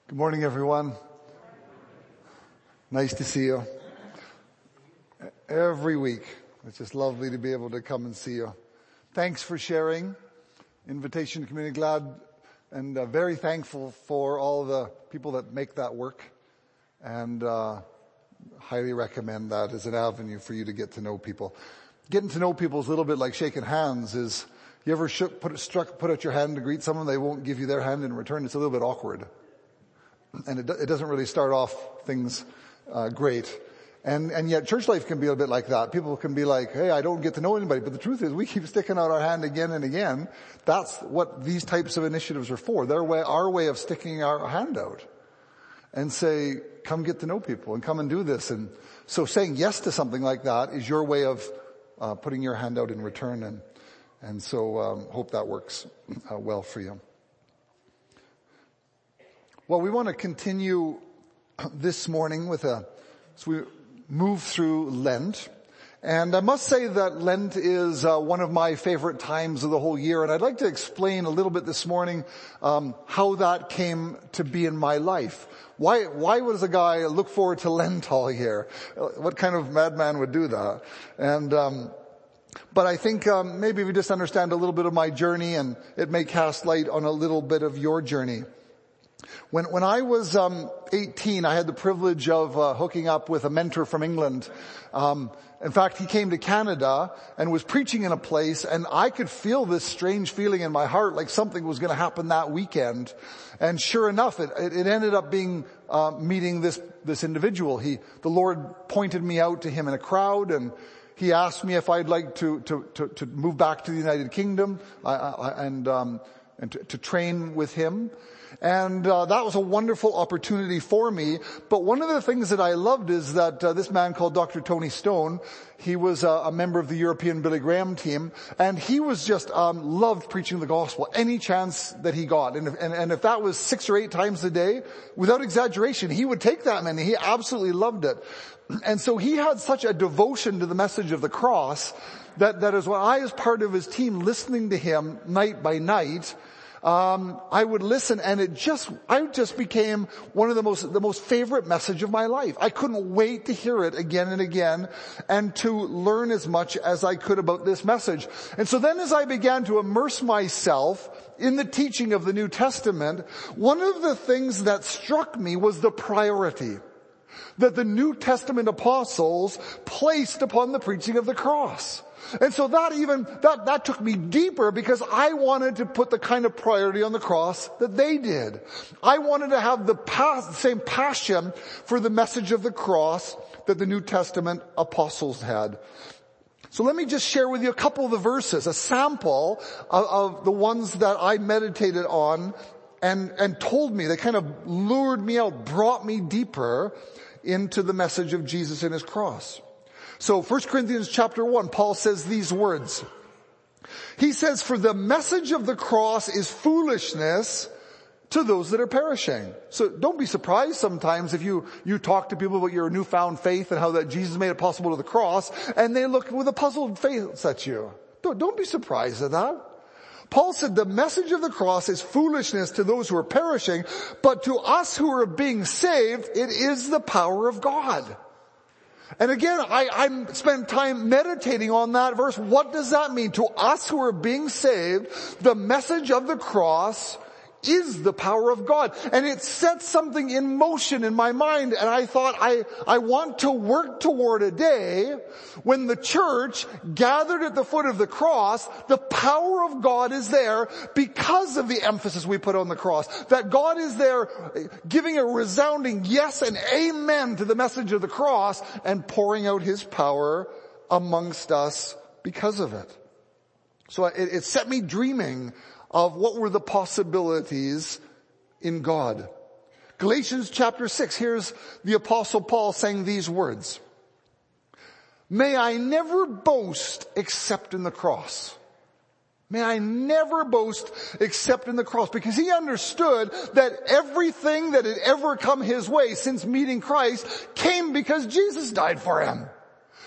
Good morning, everyone. Nice to see you. Every week, it's just lovely to be able to come and see you. Thanks for sharing. Invitation to Community, glad and very thankful for all the people that make that work, and highly recommend that as an avenue for you to get to know people. Getting to know people is a little bit like shaking hands. You ever put out your hand to greet someone, they won't give you their hand in return? It's a little bit awkward. And it doesn't really start off things great. And yet church life can be a bit like that. People can be like, hey, I don't get to know anybody. But the truth is we keep sticking out our hand again and again. That's what these types of initiatives are for. Our way of sticking our hand out and say, come get to know people and come and do this. And so saying yes to something like that is your way of putting your hand out in return. And so hope that works well for you. Well, we want to continue this morning as we move through Lent. And I must say that Lent is one of my favorite times of the whole year. And I'd like to explain a little bit this morning how that came to be in my life. Why was a guy look forward to Lent all year? What kind of madman would do that? And but I think maybe we just understand a little bit of my journey, and it may cast light on a little bit of your journey. When I was 18, I had the privilege of hooking up with a mentor from England. In fact, he came to Canada and was preaching in a place, and I could feel this strange feeling in my heart like something was going to happen that weekend. And sure enough, it ended up being meeting this individual. The Lord pointed me out to him in a crowd, and he asked me if I'd like to move back to the United Kingdom and to train with him. And that was a wonderful opportunity for me. But one of the things that I loved is that this man called Dr. Tony Stone, he was a member of the European Billy Graham team, and he was just loved preaching the gospel any chance that he got. And if that was 6 or 8 times a day, without exaggeration, he would take that many. He absolutely loved it. And so he had such a devotion to the message of the cross that as when I was part of his team listening to him night by night, I would listen, and I just became one of the most favorite message of my life. I couldn't wait to hear it again and again and to learn as much as I could about this message. And so then as I began to immerse myself in the teaching of the New Testament, one of the things that struck me was the priority that the New Testament apostles placed upon the preaching of the cross. And so that took me deeper, because I wanted to put the kind of priority on the cross that they did. I wanted to have the same passion for the message of the cross that the New Testament apostles had. So let me just share with you a couple of the verses, a sample of the ones that I meditated on and told me, they kind of lured me out, brought me deeper into the message of Jesus and his cross. So 1 Corinthians chapter 1, Paul says these words. He says, for the message of the cross is foolishness to those that are perishing. So don't be surprised sometimes if you talk to people about your newfound faith and how that Jesus made it possible to the cross, and they look with a puzzled face at you. Don't be surprised at that. Paul said the message of the cross is foolishness to those who are perishing, but to us who are being saved, it is the power of God. And again, I spent time meditating on that verse. What does that mean? To us who are being saved, the message of the cross is the power of God. And it set something in motion in my mind. And I thought, I want to work toward a day when the church gathered at the foot of the cross, the power of God is there because of the emphasis we put on the cross. That God is there giving a resounding yes and amen to the message of the cross and pouring out his power amongst us because of it. So it set me dreaming of what were the possibilities in God. Galatians chapter 6, here's the Apostle Paul saying these words. May I never boast except in the cross. May I never boast except in the cross. Because he understood that everything that had ever come his way since meeting Christ came because Jesus died for him.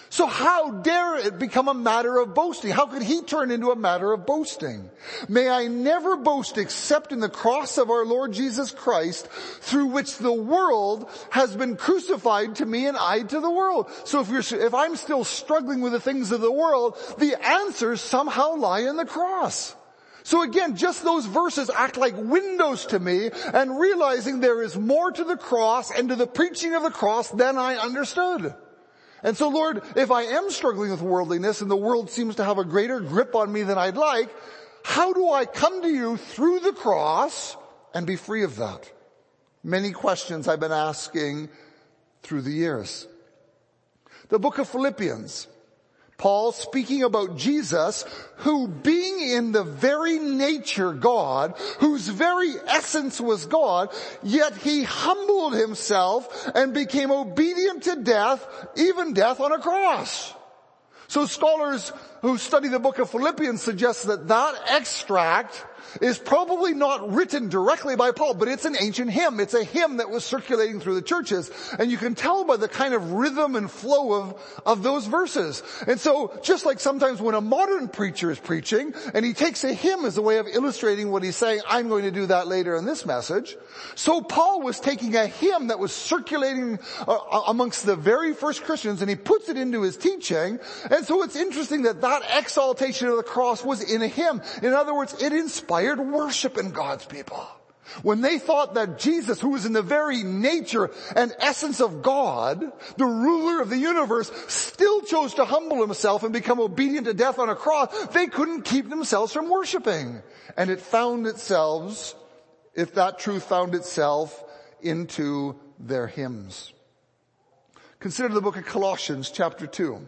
So how dare it become a matter of boasting? How could he turn into a matter of boasting? May I never boast except in the cross of our Lord Jesus Christ, through which the world has been crucified to me and I to the world. So if I'm still struggling with the things of the world, the answers somehow lie in the cross. So again, just those verses act like windows to me, and realizing there is more to the cross and to the preaching of the cross than I understood. And so Lord, if I am struggling with worldliness and the world seems to have a greater grip on me than I'd like, how do I come to you through the cross and be free of that? Many questions I've been asking through the years. The book of Philippians, Paul speaking about Jesus, who being in the very nature God, whose very essence was God, yet he humbled himself and became obedient to death, even death on a cross. So scholars who study the book of Philippians suggest that extract is probably not written directly by Paul, but it's an ancient hymn. It's a hymn that was circulating through the churches. And you can tell by the kind of rhythm and flow of those verses. And so just like sometimes when a modern preacher is preaching and he takes a hymn as a way of illustrating what he's saying, I'm going to do that later in this message. So Paul was taking a hymn that was circulating amongst the very first Christians, and he puts it into his teaching. And so it's interesting that exaltation of the cross was in a hymn. In other words, it inspired worship in God's people. When they thought that Jesus, who was in the very nature and essence of God, the ruler of the universe, still chose to humble himself and become obedient to death on a cross, they couldn't keep themselves from worshiping. And it found itself, if that truth found itself into their hymns. Consider the book of Colossians chapter 2.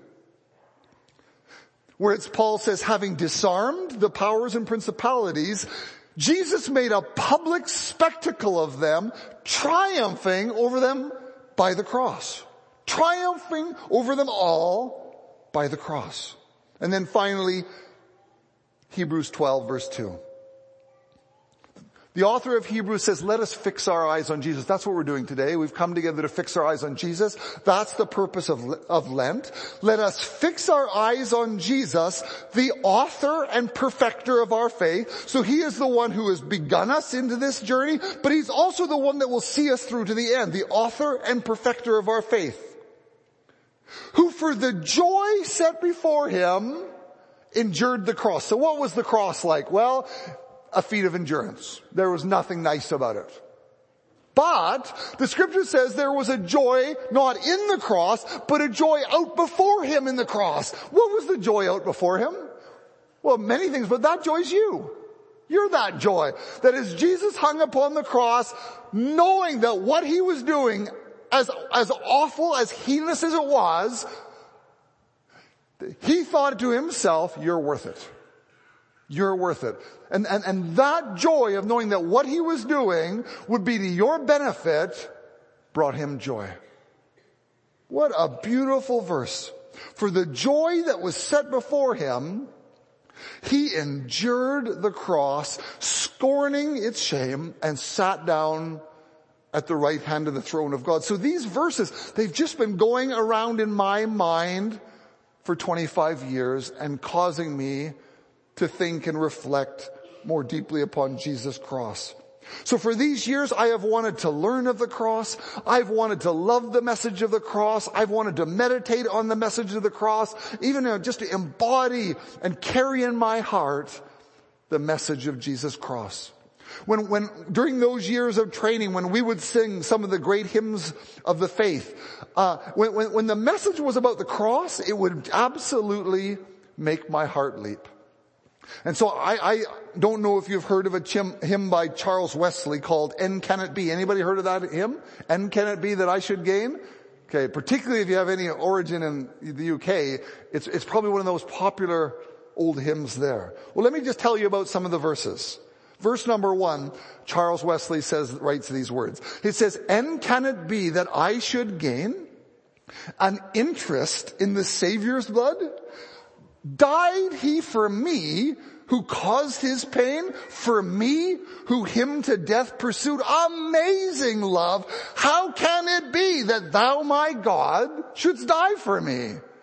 Where Paul says, having disarmed the powers and principalities, Jesus made a public spectacle of them, triumphing over them by the cross. Triumphing over them all by the cross. And then finally, Hebrews 12 verse 2. The author of Hebrews says, let us fix our eyes on Jesus. That's what we're doing today. We've come together to fix our eyes on Jesus. That's the purpose of Lent. Let us fix our eyes on Jesus, the author and perfecter of our faith. So he is the one who has begun us into this journey, but he's also the one that will see us through to the end, the author and perfecter of our faith. Who for the joy set before him endured the cross. So what was the cross like? Well, a feat of endurance. There was nothing nice about it. But the scripture says there was a joy not in the cross, but a joy out before him in the cross. What was the joy out before him? Well, many things, but that joy's you. You're that joy. That as Jesus hung upon the cross, knowing that what he was doing, as awful, as heinous as it was, he thought to himself, you're worth it. You're worth it. And that joy of knowing that what he was doing would be to your benefit brought him joy. What a beautiful verse. For the joy that was set before him, he endured the cross, scorning its shame, and sat down at the right hand of the throne of God. So these verses, they've just been going around in my mind for 25 years and causing me to think and reflect more deeply upon Jesus' cross. So for these years, I have wanted to learn of the cross. I've wanted to love the message of the cross. I've wanted to meditate on the message of the cross, even just to embody and carry in my heart the message of Jesus' cross. When during those years of training, when we would sing some of the great hymns of the faith, when the message was about the cross, it would absolutely make my heart leap. And so I don't know if you've heard of a hymn by Charles Wesley called And Can It Be? Anybody heard of that hymn? And Can It Be That I Should Gain? Okay, particularly if you have any origin in the UK, it's probably one of those popular old hymns there. Well, let me just tell you about some of the verses. Verse number 1, Charles Wesley writes these words. He says, And can it be that I should gain an interest in the Savior's blood? Died he for me who caused his pain? For me who him to death pursued? Amazing love! How can it be that thou, my God, shouldst die for me?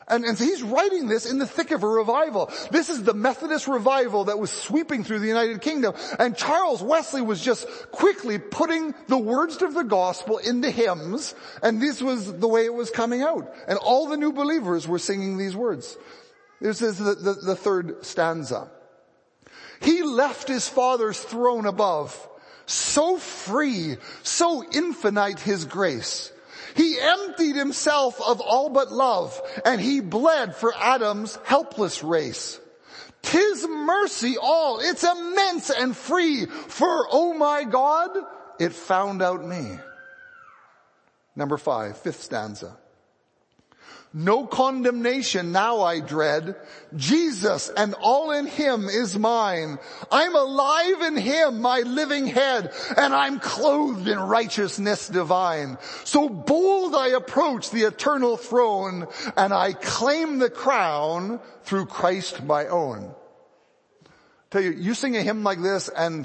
And so he's writing this in the thick of a revival. This is the Methodist revival that was sweeping through the United Kingdom. And Charles Wesley was just quickly putting the words of the gospel into hymns. And this was the way it was coming out. And all the new believers were singing these words. This is the third stanza. He left his Father's throne above, so free, so infinite his grace. He emptied himself of all but love, and he bled for Adam's helpless race. 'Tis mercy all, it's immense and free, for oh my God, it found out me. Number 5, fifth stanza. No condemnation now I dread. Jesus and all in him is mine. I'm alive in him, my living head, and I'm clothed in righteousness divine. So bold I approach the eternal throne, and I claim the crown through Christ my own. Tell you, you sing a hymn like this and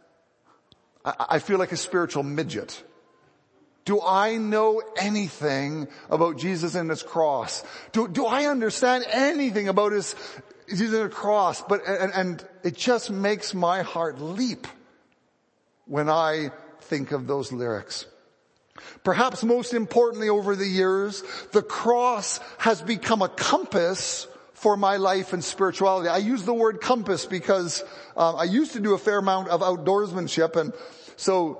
I feel like a spiritual midget. Do I know anything about Jesus and his cross? Do I understand anything about his Jesus and the cross? And it just makes my heart leap when I think of those lyrics. Perhaps most importantly over the years, the cross has become a compass for my life and spirituality. I use the word compass because I used to do a fair amount of outdoorsmanship, and so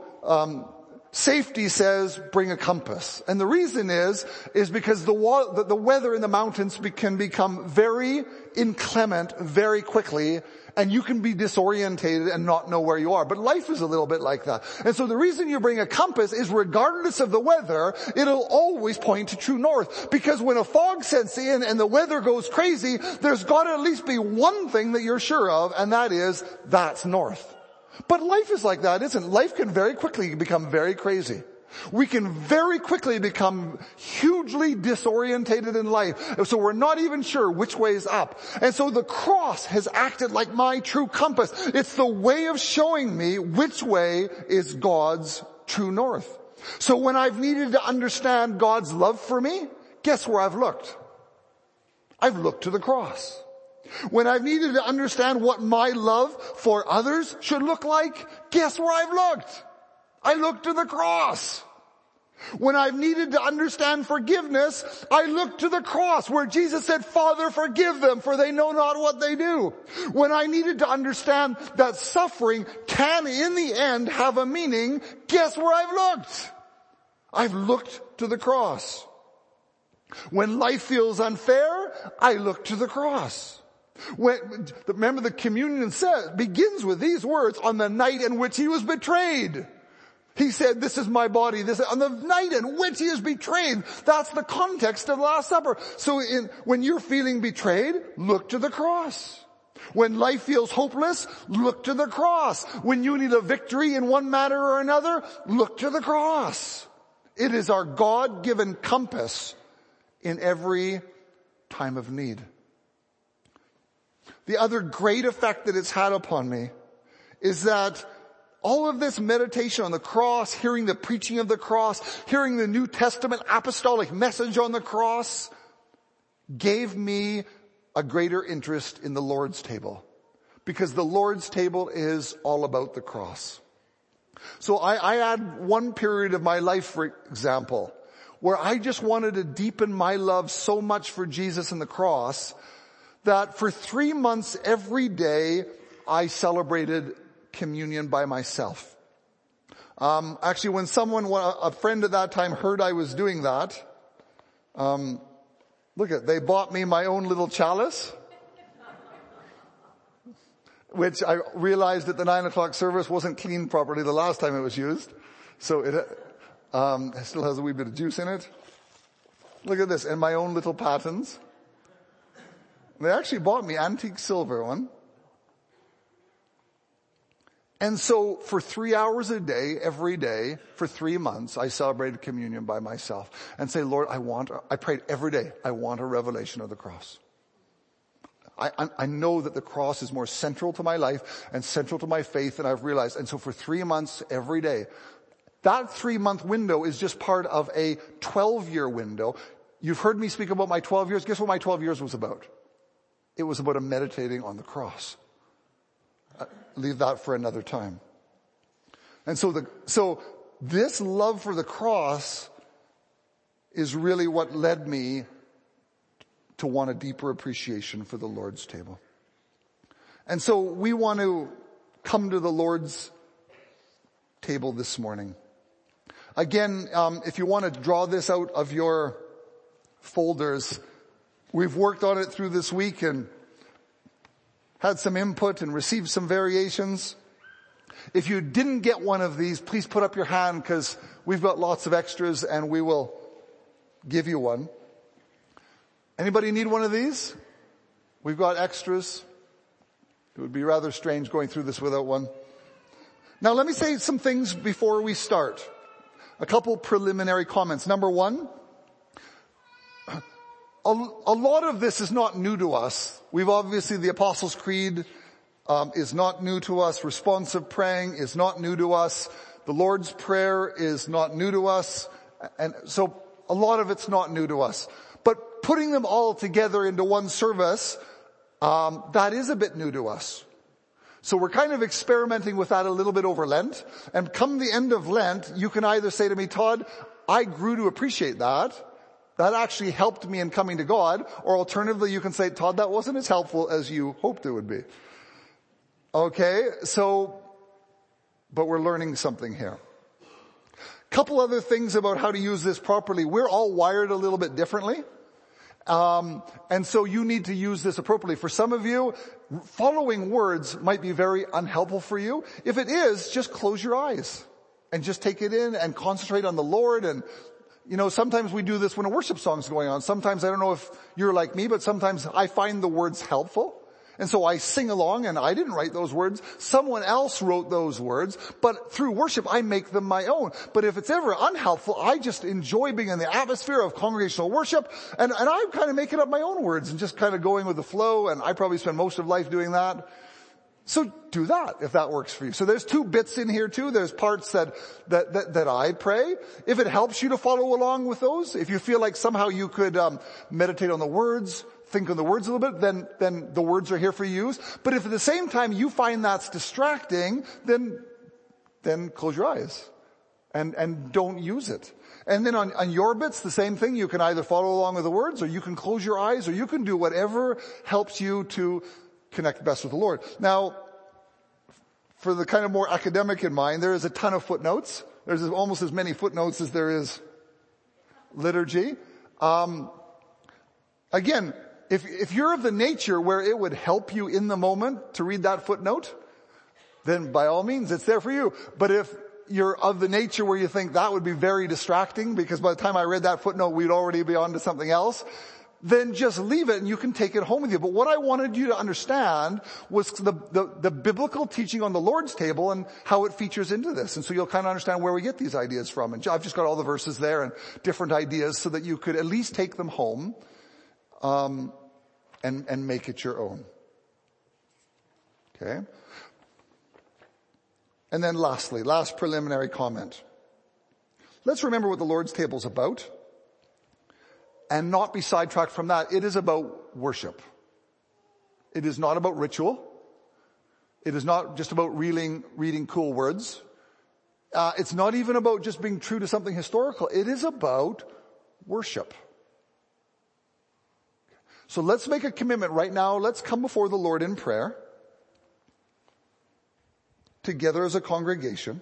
safety says bring a compass. And the reason is because the weather in the mountains can become very inclement very quickly, and you can be disorientated and not know where you are. But life is a little bit like that. And so the reason you bring a compass is regardless of the weather, it'll always point to true north. Because when a fog sets in and the weather goes crazy, there's got to at least be one thing that you're sure of, and that is, that's north. But life is like that, isn't it? Life can very quickly become very crazy. We can very quickly become hugely disorientated in life. So we're not even sure which way is up. And so the cross has acted like my true compass. It's the way of showing me which way is God's true north. So when I've needed to understand God's love for me, guess where I've looked? I've looked to the cross. When I've needed to understand what my love for others should look like, guess where I've looked? I looked to the cross. When I've needed to understand forgiveness, I looked to the cross where Jesus said, Father, forgive them, for they know not what they do. When I needed to understand that suffering can in the end have a meaning, guess where I've looked? I've looked to the cross. When life feels unfair, I look to the cross. Remember the communion begins with these words, on the night in which he was betrayed. He said, this is my body. On the night in which he is betrayed. That's the context of the Last Supper. So when you're feeling betrayed, look to the cross. When life feels hopeless, look to the cross. When you need a victory in one matter or another, look to the cross. It is our God-given compass in every time of need. The other great effect that it's had upon me is that all of this meditation on the cross, hearing the preaching of the cross, hearing the New Testament apostolic message on the cross, gave me a greater interest in the Lord's table. Because the Lord's table is all about the cross. So I had one period of my life, for example, where I just wanted to deepen my love so much for Jesus and the cross that for 3 months every day I celebrated communion by myself. Actually, when a friend at that time heard I was doing that, they bought me my own little chalice, which I realized at the 9 o'clock service wasn't cleaned properly the last time it was used. So it still has a wee bit of juice in it. Look at this, and my own little patens. They actually bought me antique silver one. And so for 3 hours a day, every day, for 3 months, I celebrated communion by myself and say, Lord, I prayed every day, I want a revelation of the cross. I know that the cross is more central to my life and central to my faith than I've realized. And so for 3 months, every day, that 3-month window is just part of a 12-year window. You've heard me speak about my 12 years. Guess what my 12 years was about? It was about a meditating on the cross. Leave that for another time. And so this love for the cross is really what led me to want a deeper appreciation for the Lord's table. And so we want to come to the Lord's table this morning. Again, if you want to draw this out of your folders, we've worked on it through this week and had some input and received some variations. If you didn't get one of these, please put up your hand because we've got lots of extras and we will give you one. Anybody need one of these? We've got extras. It would be rather strange going through this without one. Now let me say some things before we start. A couple preliminary comments. Number one, a lot of this is not new to us. We've obviously, the Apostles' Creed is not new to us. Responsive praying is not new to us. The Lord's Prayer is not new to us. And so a lot of it's not new to us. But putting them all together into one service, that is a bit new to us. So we're kind of experimenting with that a little bit over Lent. And come the end of Lent, you can either say to me, Todd, I grew to appreciate that. That actually helped me in coming to God. Or alternatively, you can say, Todd, that wasn't as helpful as you hoped it would be. Okay, but we're learning something here. Couple other things about how to use this properly. We're all wired a little bit differently. And so you need to use this appropriately. For some of you, following words might be very unhelpful for you. If it is, just close your eyes and just take it in and concentrate on the Lord. And, sometimes we do this when a worship song's going on. Sometimes, I don't know if you're like me, but sometimes I find the words helpful. And so I sing along, and I didn't write those words. Someone else wrote those words, but through worship, I make them my own. But if it's ever unhelpful, I just enjoy being in the atmosphere of congregational worship, and I'm kind of making up my own words and just kind of going with the flow, and I probably spend most of life doing that. So do that if that works for you. So there's two bits in here too. There's parts that I pray. If it helps you to follow along with those, if you feel like somehow you could meditate on the words, think on the words a little bit, then the words are here for use. But if at the same time you find that's distracting, then close your eyes and don't use it. And then on your bits, the same thing. You can either follow along with the words, or you can close your eyes, or you can do whatever helps you to connect best with the Lord. Now, for the kind of more academic in mind, there is a ton of footnotes. There's almost as many footnotes as there is liturgy. Again, if you're of the nature where it would help you in the moment to read that footnote, then by all means, it's there for you. But if you're of the nature where you think that would be very distracting, because by the time I read that footnote, we'd already be on to something else, then just leave it and you can take it home with you. But what I wanted you to understand was the biblical teaching on the Lord's table and how it features into this. And so you'll kind of understand where we get these ideas from. And I've just got all the verses there and different ideas so that you could at least take them home and make it your own. Okay? And then lastly, last preliminary comment. Let's remember what the Lord's table is about and not be sidetracked from that. It is about worship. It is not about ritual. It is not just about reading cool words. It's not even about just being true to something historical. It is about worship. So let's make a commitment right now. Let's come before the Lord in prayer together as a congregation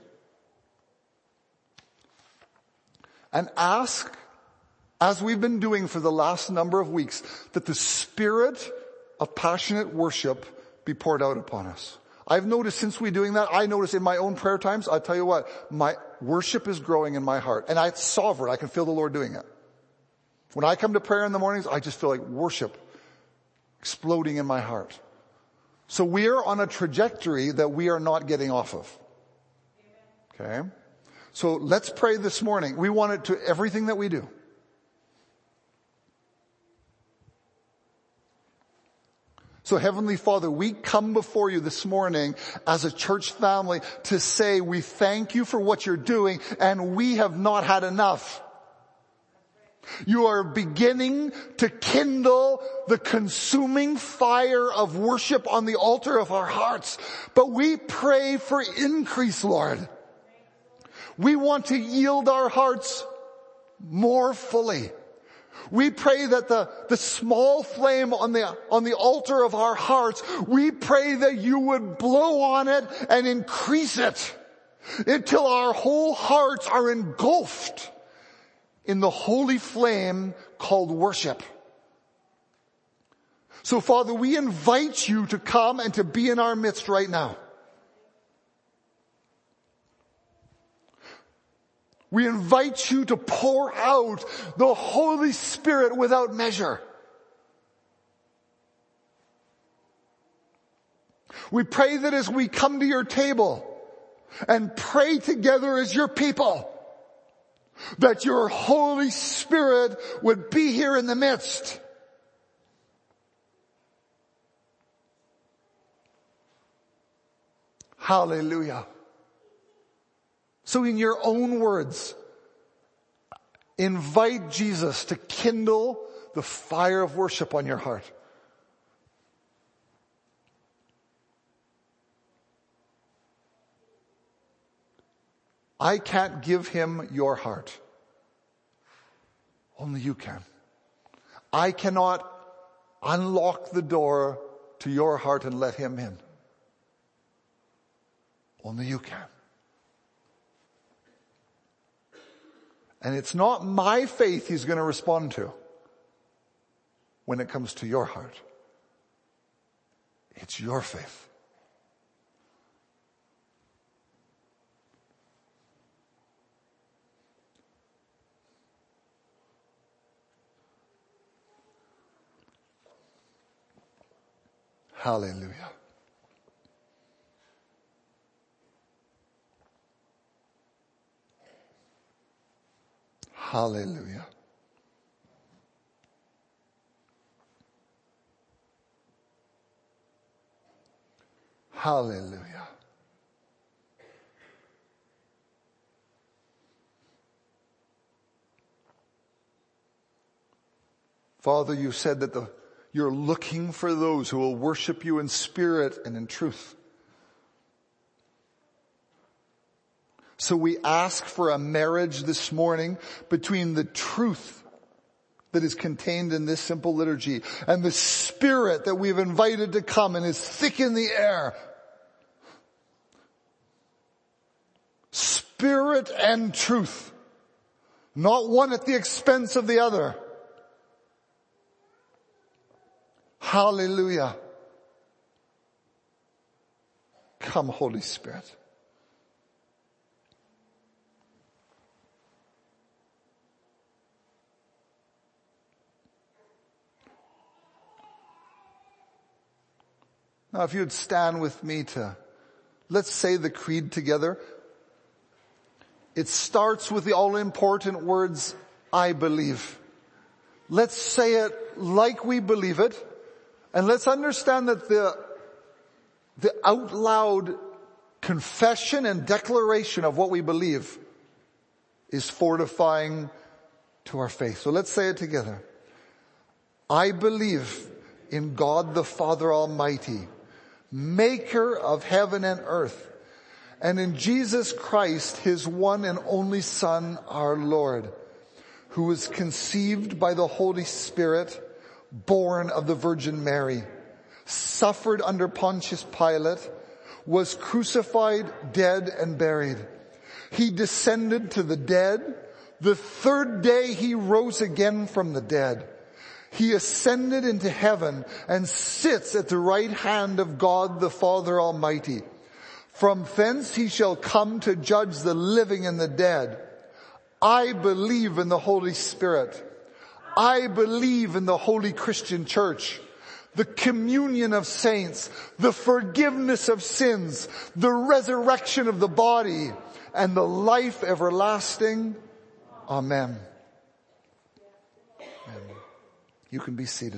and ask, as we've been doing for the last number of weeks, that the spirit of passionate worship be poured out upon us. I've noticed since we're doing that, I notice in my own prayer times, I'll tell you what, my worship is growing in my heart. And it's sovereign. I can feel the Lord doing it. When I come to prayer in the mornings, I just feel like worship exploding in my heart. So we are on a trajectory that we are not getting off of. Okay? So let's pray this morning. We want it to everything that we do. So Heavenly Father, we come before you this morning as a church family to say we thank you for what you're doing, and we have not had enough. You are beginning to kindle the consuming fire of worship on the altar of our hearts. But we pray for increase, Lord. We want to yield our hearts more fully. We pray that the small flame on the altar of our hearts, we pray that you would blow on it and increase it until our whole hearts are engulfed in the holy flame called worship. So Father, we invite you to come and to be in our midst right now. We invite you to pour out the Holy Spirit without measure. We pray that as we come to your table and pray together as your people, that your Holy Spirit would be here in the midst. Hallelujah. So in your own words, invite Jesus to kindle the fire of worship on your heart. I can't give him your heart. Only you can. I cannot unlock the door to your heart and let him in. Only you can. And it's not my faith he's going to respond to when it comes to your heart. It's your faith. Hallelujah. Hallelujah. Hallelujah. Father, you said that you're looking for those who will worship you in spirit and in truth. So we ask for a marriage this morning between the truth that is contained in this simple liturgy and the Spirit that we've invited to come and is thick in the air. Spirit and truth. Not one at the expense of the other. Hallelujah. Come, Holy Spirit. Now, if you'd stand with me let's say the creed together. It starts with the all-important words, I believe. Let's say it like we believe it. And let's understand that the out loud confession and declaration of what we believe is fortifying to our faith. So let's say it together. I believe in God the Father Almighty, maker of heaven and earth, and in Jesus Christ, his one and only Son, our Lord, who was conceived by the Holy Spirit, born of the Virgin Mary, suffered under Pontius Pilate, was crucified, dead, and buried. He descended to the dead. The third day he rose again from the dead. He ascended into heaven and sits at the right hand of God the Father Almighty. From thence he shall come to judge the living and the dead. I believe in the Holy Spirit. I believe in the Holy Christian Church, the communion of saints, the forgiveness of sins, the resurrection of the body, and the life everlasting. Amen. Amen. You can be seated.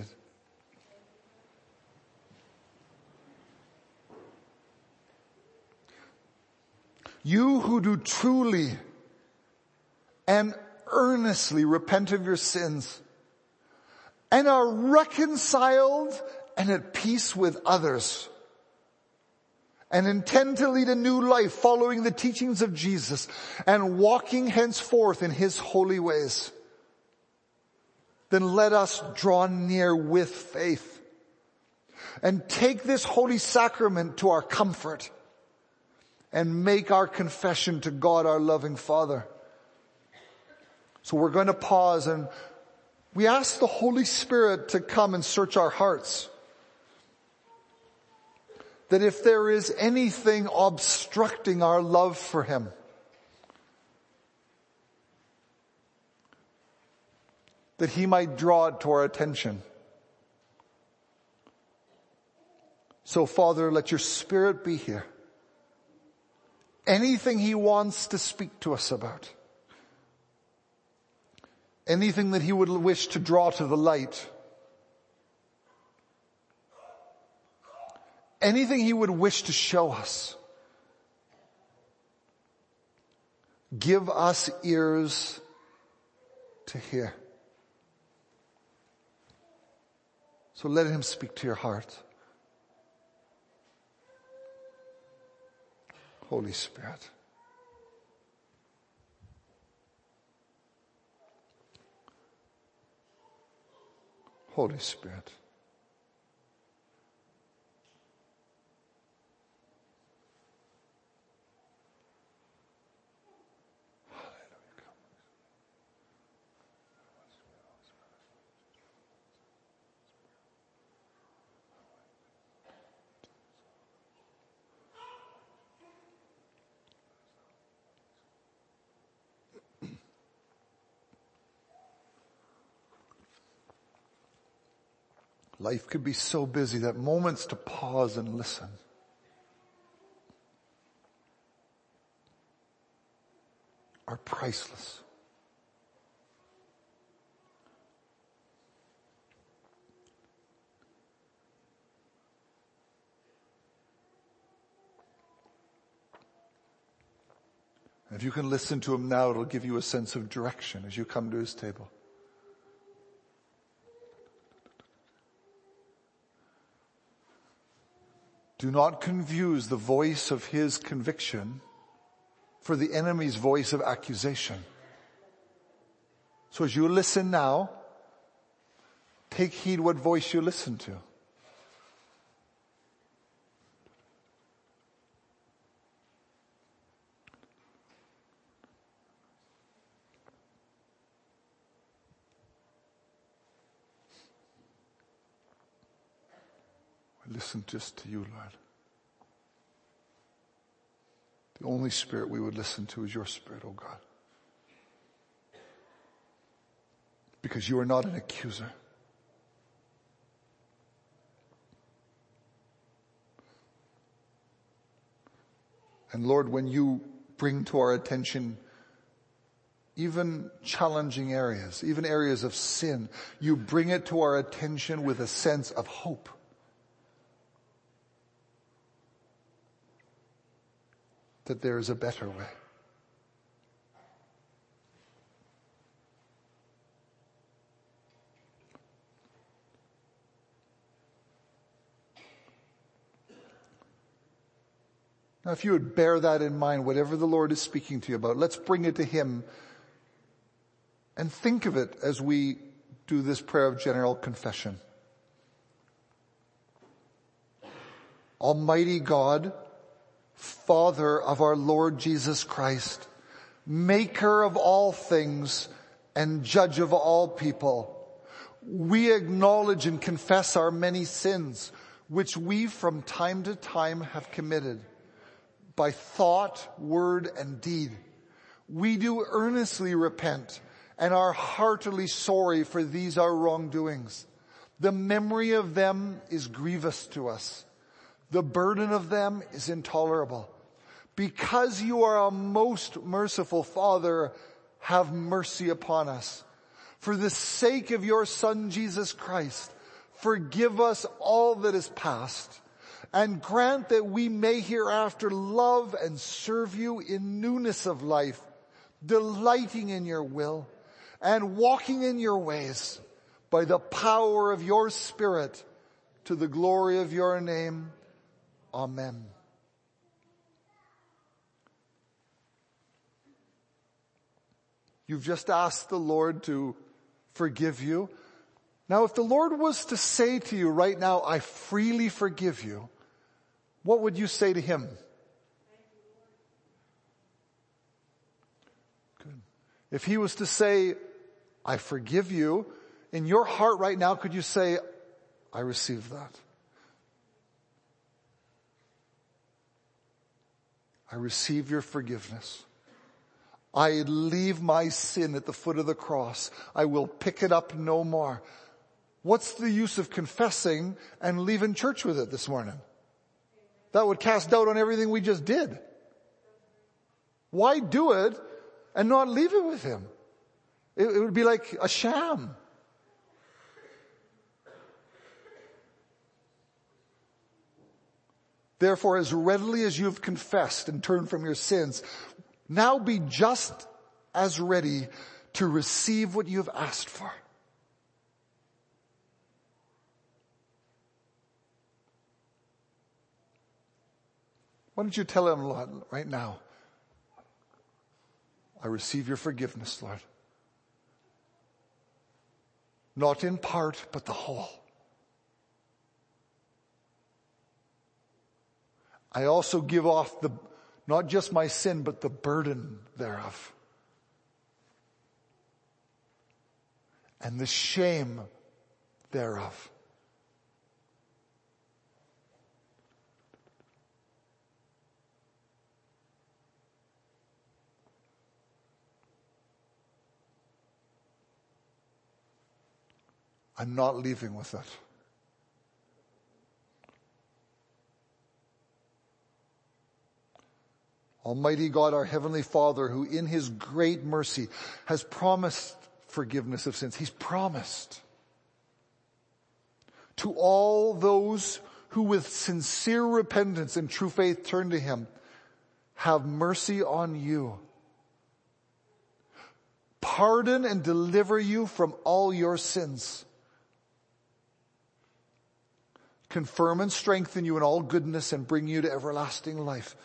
You who do truly and earnestly repent of your sins and are reconciled and at peace with others and intend to lead a new life following the teachings of Jesus and walking henceforth in his holy ways, then let us draw near with faith and take this holy sacrament to our comfort and make our confession to God, our loving Father. So we're going to pause and we ask the Holy Spirit to come and search our hearts. That if there is anything obstructing our love for him, that he might draw it to our attention. So Father, let your Spirit be here. Anything he wants to speak to us about, anything that he would wish to draw to the light, anything he would wish to show us, give us ears to hear. So let him speak to your heart. Holy Spirit. Holy Spirit. Life could be so busy that moments to pause and listen are priceless. If you can listen to him now, it'll give you a sense of direction as you come to his table. Do not confuse the voice of his conviction for the enemy's voice of accusation. So as you listen now, take heed what voice you listen to. Listen just to you, Lord. The only spirit we would listen to is your Spirit, oh God. Because you are not an accuser. And Lord, when you bring to our attention even challenging areas, even areas of sin, you bring it to our attention with a sense of hope. That there is a better way. Now, if you would bear that in mind, whatever the Lord is speaking to you about, let's bring it to him and think of it as we do this prayer of general confession. Almighty God, Father of our Lord Jesus Christ, maker of all things and judge of all people, we acknowledge and confess our many sins, which we from time to time have committed by thought, word, and deed. We do earnestly repent and are heartily sorry for these our wrongdoings. The memory of them is grievous to us. The burden of them is intolerable. Because you are a most merciful Father, have mercy upon us. For the sake of your Son, Jesus Christ, forgive us all that is past, and grant that we may hereafter love and serve you in newness of life, delighting in your will, and walking in your ways by the power of your Spirit to the glory of your name. Amen. You've just asked the Lord to forgive you. Now, if the Lord was to say to you right now, I freely forgive you, what would you say to him? Good. If he was to say, I forgive you, in your heart right now, could you say, I receive that? I receive your forgiveness. I leave my sin at the foot of the cross. I will pick it up no more. What's the use of confessing and leaving church with it this morning? That would cast doubt on everything we just did. Why do it and not leave it with him? It would be like a sham. Therefore, as readily as you have confessed and turned from your sins, now be just as ready to receive what you have asked for. Why don't you tell him, Lord, right now, I receive your forgiveness, Lord. Not in part, but the whole. I also give off not just my sin, but the burden thereof. And the shame thereof. I'm not leaving with it. Almighty God, our Heavenly Father, who in His great mercy has promised forgiveness of sins. He's promised. To all those who with sincere repentance and true faith turn to Him, have mercy on you. Pardon and deliver you from all your sins. Confirm and strengthen you in all goodness and bring you to everlasting life.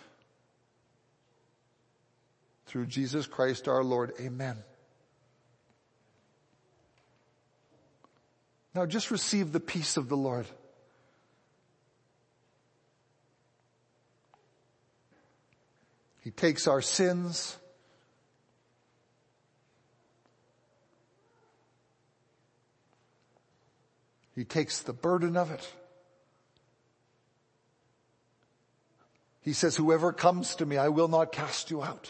Through Jesus Christ our Lord. Amen. Now just receive the peace of the Lord. He takes our sins. He takes the burden of it. He says, whoever comes to me, I will not cast you out.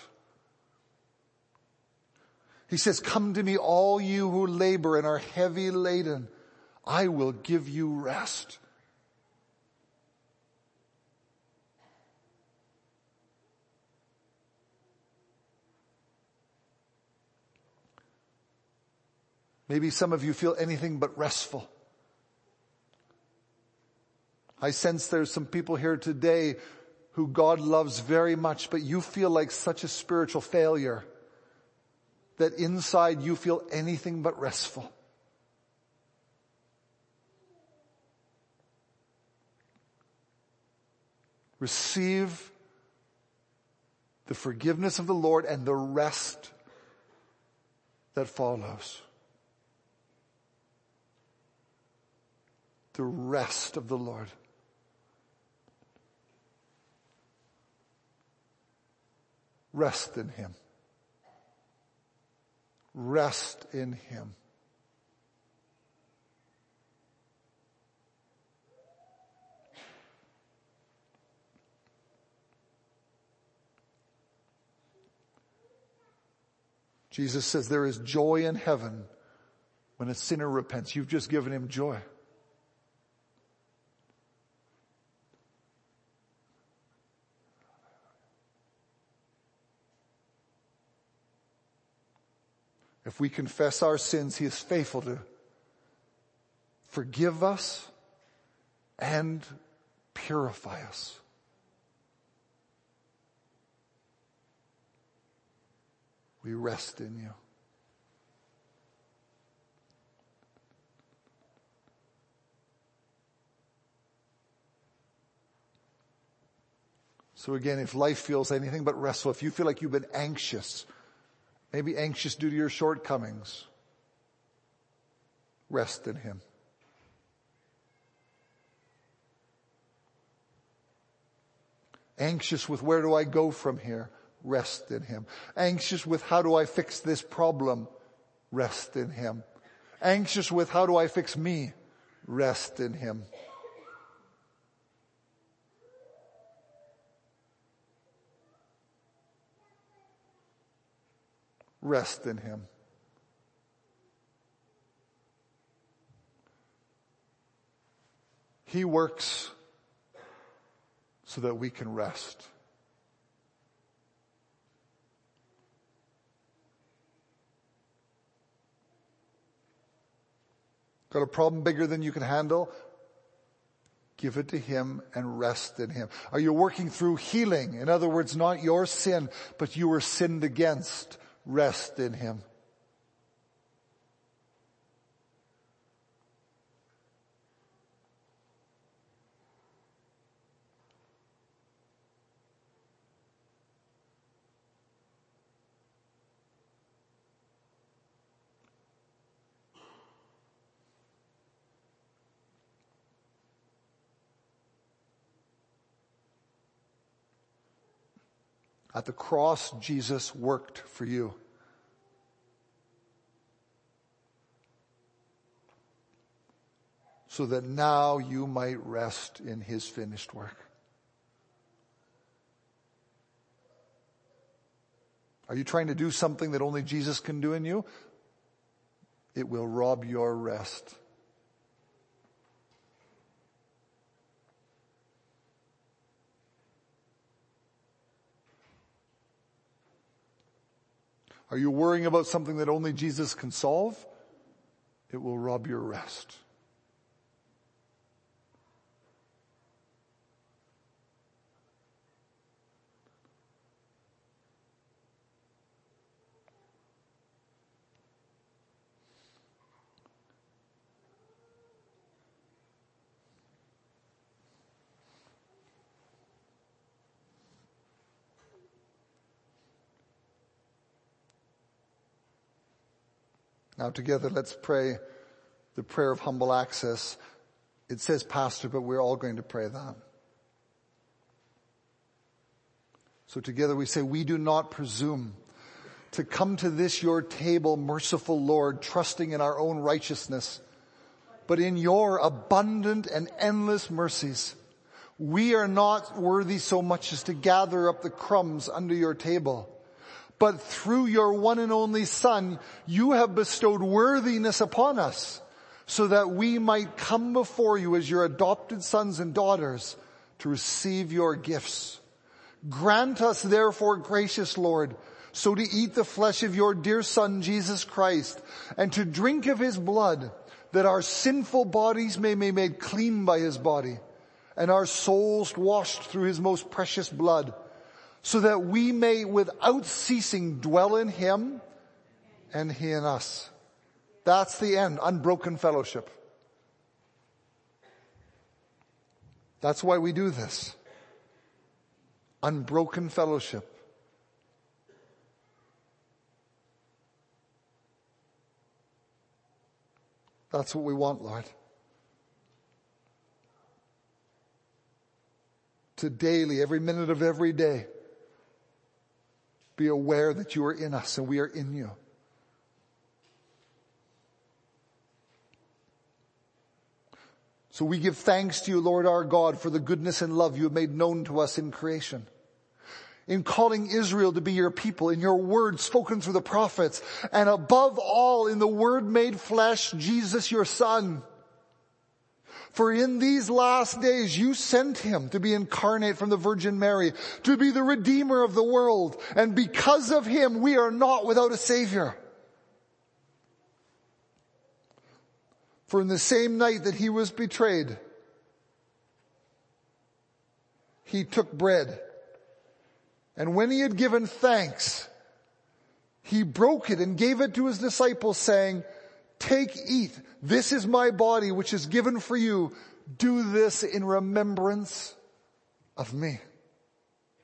He says, come to me, all you who labor and are heavy laden. I will give you rest. Maybe some of you feel anything but restful. I sense there's some people here today who God loves very much, but you feel like such a spiritual failure that inside you feel anything but restful. Receive the forgiveness of the Lord and the rest that follows. The rest of the Lord. Rest in Him. Rest in Him. Jesus says there is joy in heaven when a sinner repents. You've just given him joy. If we confess our sins, He is faithful to forgive us and purify us. We rest in You. So again, if life feels anything but restful, if you feel like you've been anxious, maybe anxious due to your shortcomings, rest in Him. Anxious with where do I go from here? Rest in Him. Anxious with how do I fix this problem? Rest in Him. Anxious with how do I fix me? Rest in Him. Rest in Him. He works so that we can rest. Got a problem bigger than you can handle? Give it to Him and rest in Him. Are you working through healing? In other words, not your sin, but you were sinned against. Rest in Him. At the cross, Jesus worked for you. So that now you might rest in His finished work. Are you trying to do something that only Jesus can do in you? It will rob your rest. Are you worrying about something that only Jesus can solve? It will rob your rest. Now together let's pray the prayer of humble access. It says pastor, but we're all going to pray that. So together we say, we do not presume to come to this your table, merciful Lord, trusting in our own righteousness, but in your abundant and endless mercies. We are not worthy so much as to gather up the crumbs under your table. But through your one and only Son, you have bestowed worthiness upon us, so that we might come before you as your adopted sons and daughters to receive your gifts. Grant us therefore, gracious Lord, so to eat the flesh of your dear Son, Jesus Christ, and to drink of His blood, that our sinful bodies may be made clean by His body, and our souls washed through His most precious blood, so that we may without ceasing dwell in Him and He in us. That's the end, unbroken fellowship. That's why we do this. Unbroken fellowship. That's what we want, Lord. To daily, every minute of every day, be aware that you are in us and we are in you. So we give thanks to you, Lord our God, for the goodness and love you have made known to us in creation. In calling Israel to be your people, in your word spoken through the prophets, and above all in the word made flesh, Jesus your Son. For in these last days you sent Him to be incarnate from the Virgin Mary, to be the Redeemer of the world. And because of Him we are not without a Savior. For in the same night that He was betrayed, He took bread. And when He had given thanks, He broke it and gave it to His disciples, saying, "Take, eat. This is my body, which is given for you. Do this in remembrance of me."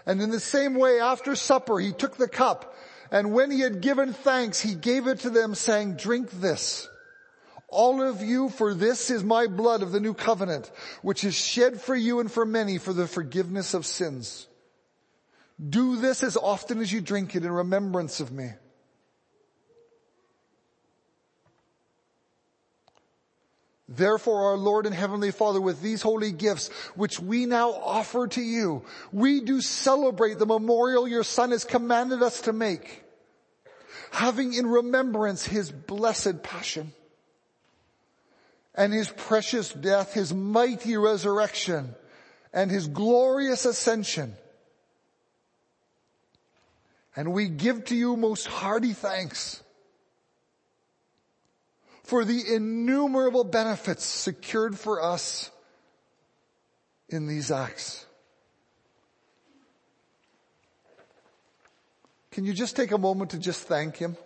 And in the same way, after supper, he took the cup, and when he had given thanks, he gave it to them, saying, "Drink this, all of you, for this is my blood of the new covenant, which is shed for you and for many for the forgiveness of sins. Do this as often as you drink it in remembrance of me." Therefore, our Lord and Heavenly Father, with these holy gifts, which we now offer to you, we do celebrate the memorial your Son has commanded us to make, having in remembrance his blessed passion and his precious death, his mighty resurrection, and his glorious ascension. And we give to you most hearty thanks for the innumerable benefits secured for us in these acts. Can you just take a moment to just thank him?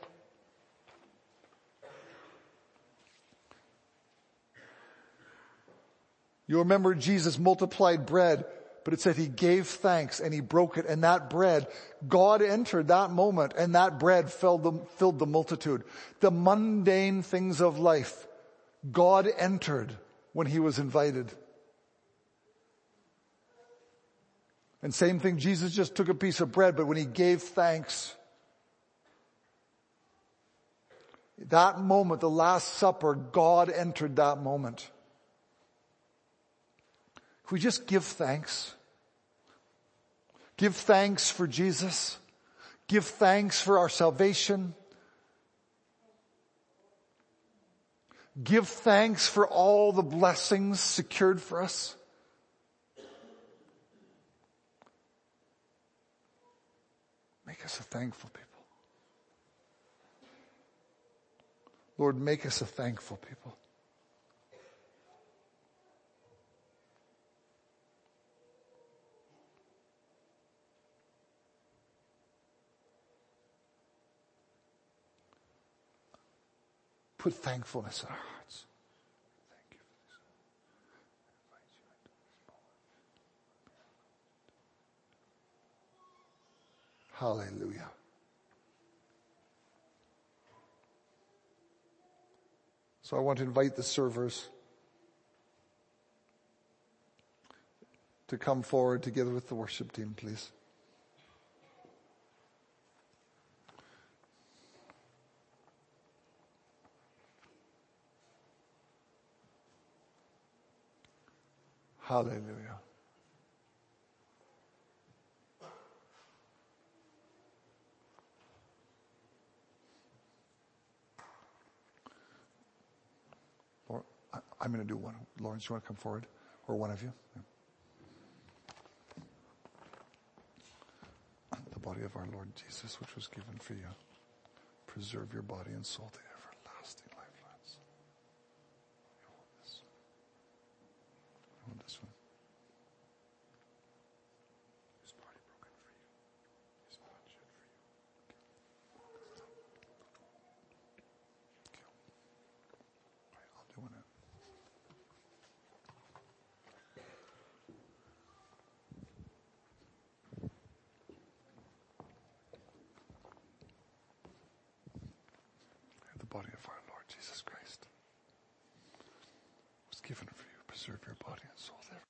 You remember Jesus multiplied bread, but it said he gave thanks and he broke it, and that bread, God entered that moment, and that bread filled the multitude. The mundane things of life, God entered when he was invited. And same thing, Jesus just took a piece of bread, but when he gave thanks, that moment, the Last Supper, God entered that moment. Can we just give thanks? Give thanks for Jesus. Give thanks for our salvation. Give thanks for all the blessings secured for us. Make us a thankful people. Lord, make us a thankful people. Put thankfulness in our hearts. Thank you for this. Hallelujah. So I want to invite the servers to come forward together with the worship team, please. Hallelujah. I'm going to do one. Lawrence, you want to come forward? Or one of you? Yeah. The body of our Lord Jesus, which was given for you. Preserve your body and soul to everlasting life, lads. You hold this. You hold this one. His body broken for you. His blood shed for you. Okay. All right, I'll do one. The body of our Lord Jesus Christ was given for you. Preserve your body and soul there.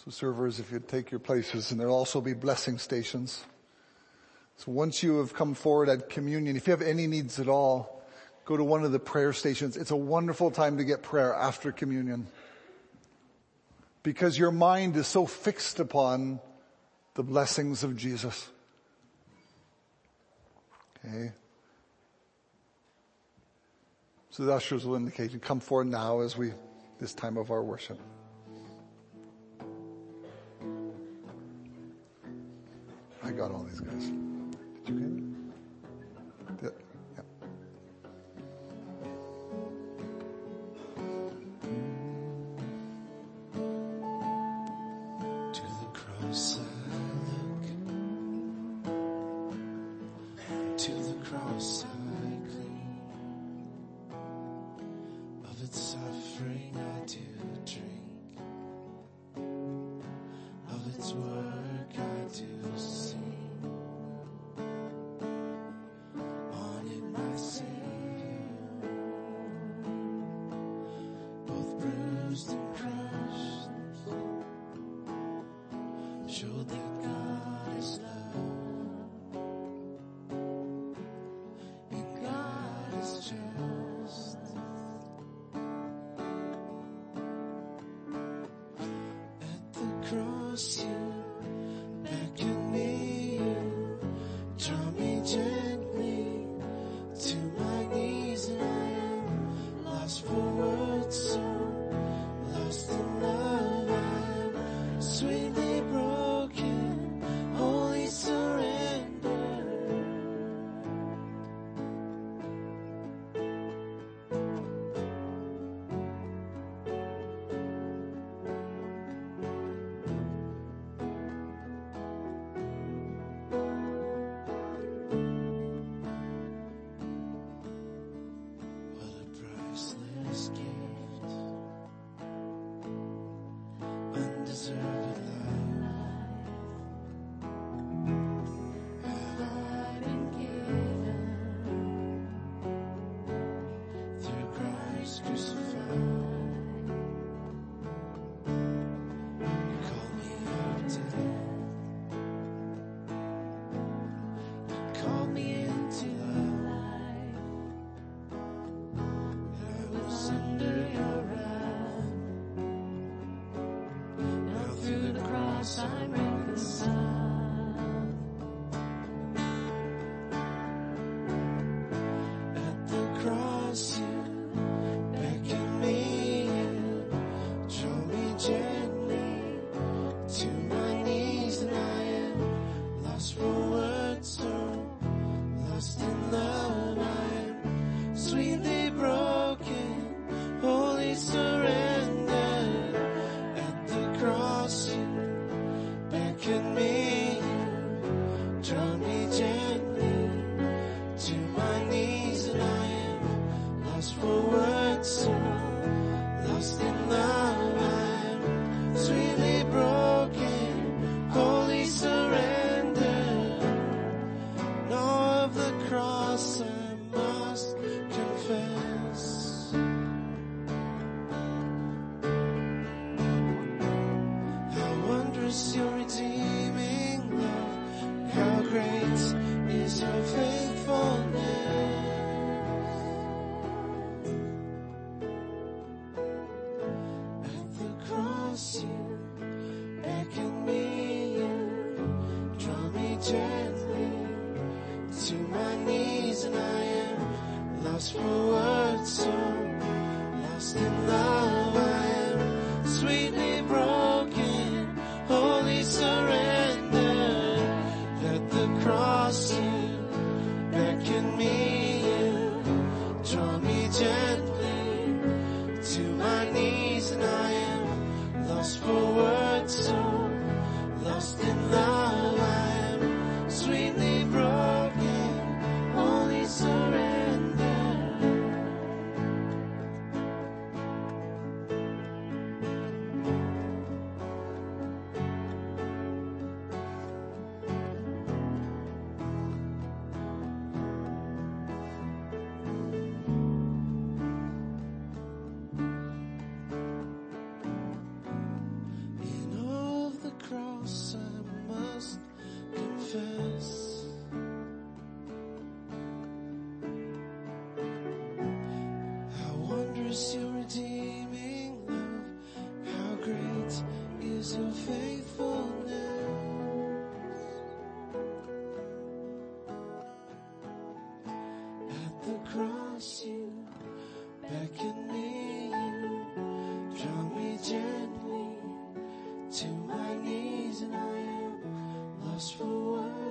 So servers, if you'd take your places, and there'll also be blessing stations. So once you have come forward at communion, if you have any needs at all, go to one of the prayer stations. It's a wonderful time to get prayer after communion, because your mind is so fixed upon the blessings of Jesus. Okay. So the ushers will indicate you come forward now as this time of our worship. I got all these guys. Did you get it? Yeah. To the cross I look, to the cross I cling, of its suffering I do drink, of its work I do sing. On it my Savior, both bruised and crushed, showed that God is love.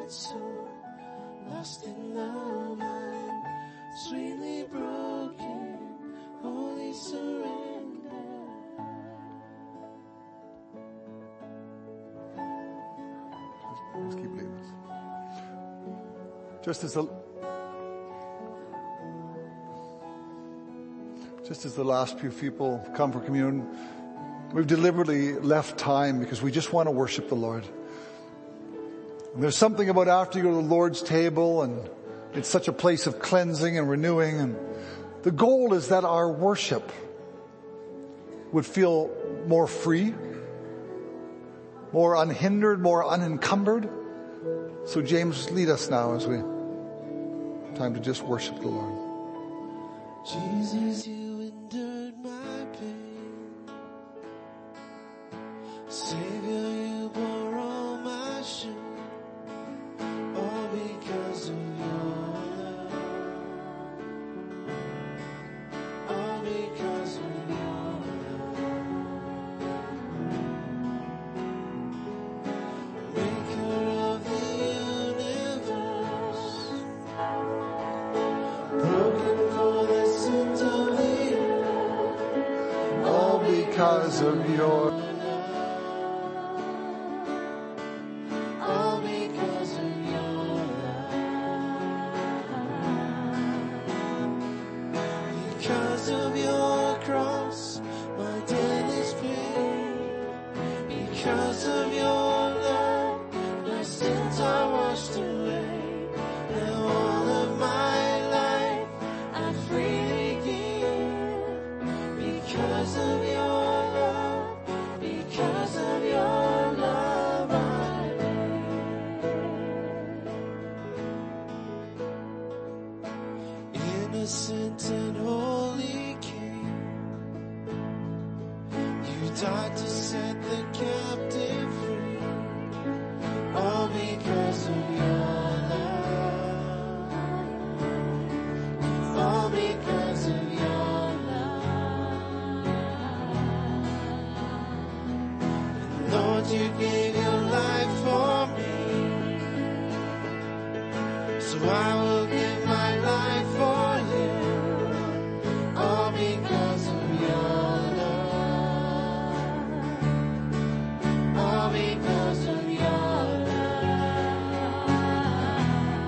my soul, lost in the mind, sweetly broken, holy surrender. Just keep leading us. Just as the last few people come for communion, we've deliberately left time because we just want to worship the Lord. And there's something about after you go to the Lord's table, and it's such a place of cleansing and renewing. And the goal is that our worship would feel more free, more unhindered, more unencumbered. So James, lead us now as we time to just worship the Lord. Jesus, you endured my pain. Savior, you bore all my shame. All because of your love. All because of your love. Maker of the universe, broken for the sins of the earth. All because of your All because of your love. Because of your cross, my debt is paid. Because of your love, my sins are washed away. Now all of my life I freely give. Because of your love, because of your love I live. Innocent and holy King, you died to set the captive free. All because of your love. All because of your love. Lord, you gave your life for me, so I will give my life for you. All because of your love. All because of your love.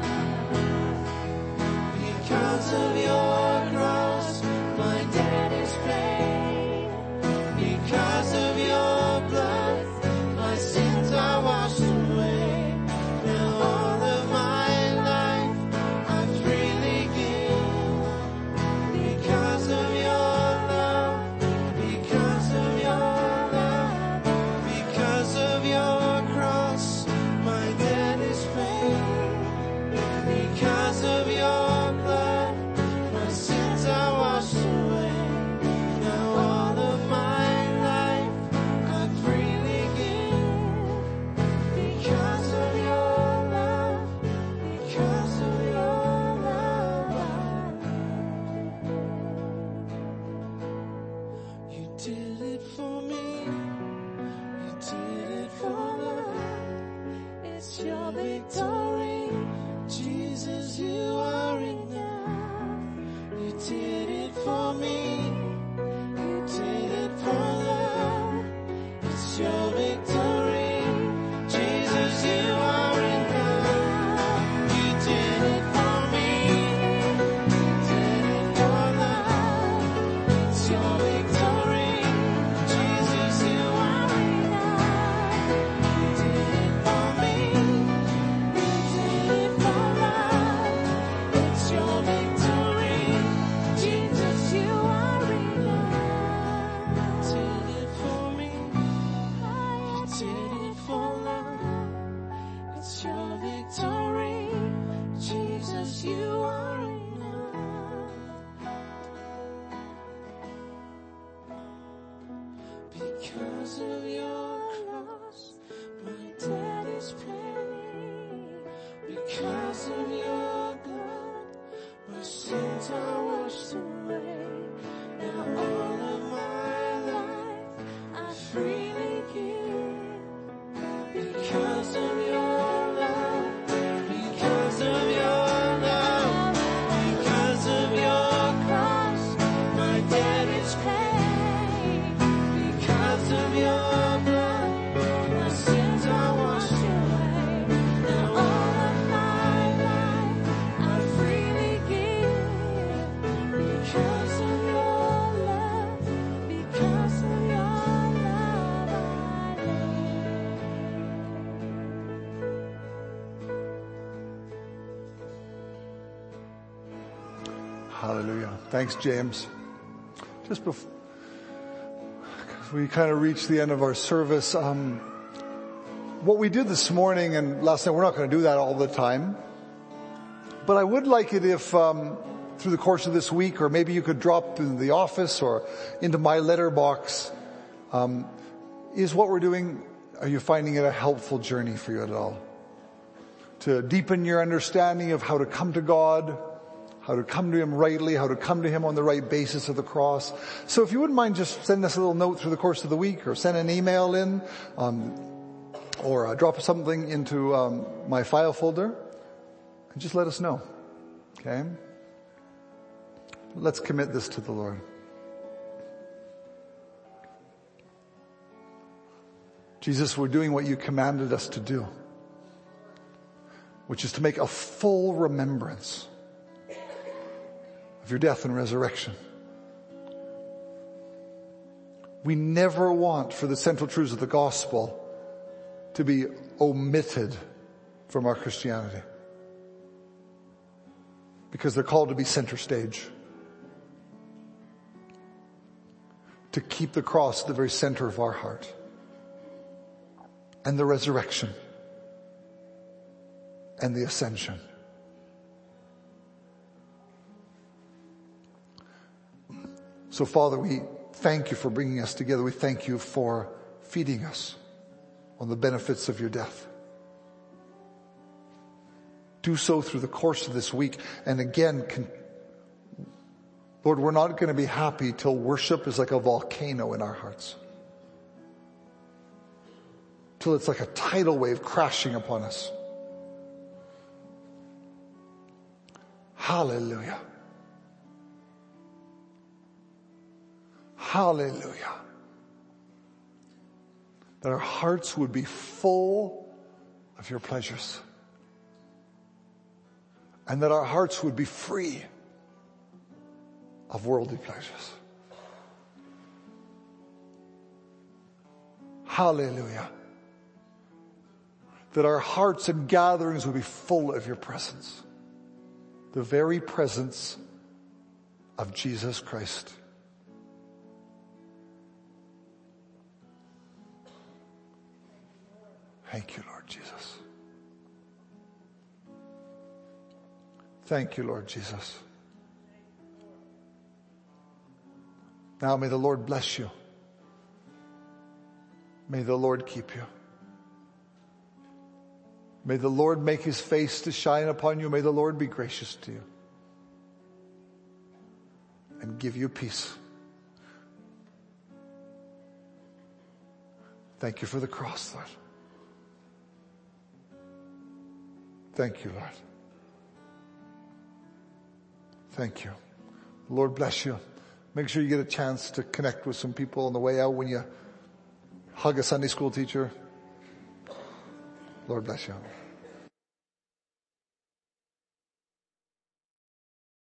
Because of your cross, my debt is paid. Because of your blood, my sins are washed away. Now all of my life I freely give. Because of your love, because of your love, because of your cross, my debt is paid. Because of your blood, my sins are washed away. Now all of my life I freely give. Because of your love, because of your love you did it for me. You did it for love. It's your victory. Jesus, you are enough. You did it for me. You did it for love. It's your victory. Jesus, you are enough. You did it for me. You did it for love. It's your victory. Jesus, you are enough. You did it for me. You did it for love. It's your victory. Jesus, you are enough. You did it for me. You did it for love. It's your victory. Jesus, you are enough. Because of your cross, my debt is paid. Because of your blood, my sins are washed away. Now all of my life I freely give. Because of your love, Hallelujah. Thanks, James. Just before we kind of reach the end of our service, what we did this morning and last night, we're not going to do that all the time. But I would like it if, through the course of this week, or maybe you could drop in the office or into my letterbox, is what we're doing, are you finding it a helpful journey for you at all? To deepen your understanding of how to come to God, how to come to Him rightly, how to come to Him on the right basis of the cross. So if you wouldn't mind just send us a little note through the course of the week, or send an email in, or drop something into my file folder, and just let us know. Okay? Let's commit this to the Lord. Jesus, we're doing what you commanded us to do, which is to make a full remembrance of your death and resurrection. We never want for the central truths of the gospel to be omitted from our Christianity, because they're called to be center stage, to keep the cross at the very center of our heart, and the resurrection and the ascension. So Father, we thank you for bringing us together. We thank you for feeding us on the benefits of your death. Do so through the course of this week. And again, Lord, we're not going to be happy till worship is like a volcano in our hearts. Till it's like a tidal wave crashing upon us. Hallelujah. Hallelujah. That our hearts would be full of your pleasures. And that our hearts would be free of worldly pleasures. Hallelujah. That our hearts and gatherings would be full of your presence. The very presence of Jesus Christ. Thank you, Lord Jesus. Thank you, Lord Jesus. Now may the Lord bless you. May the Lord keep you. May the Lord make his face to shine upon you. May the Lord be gracious to you and give you peace. Thank you for the cross, Lord. Thank you, Lord. Thank you. Lord bless you. Make sure you get a chance to connect with some people on the way out when you hug a Sunday school teacher. Lord bless you.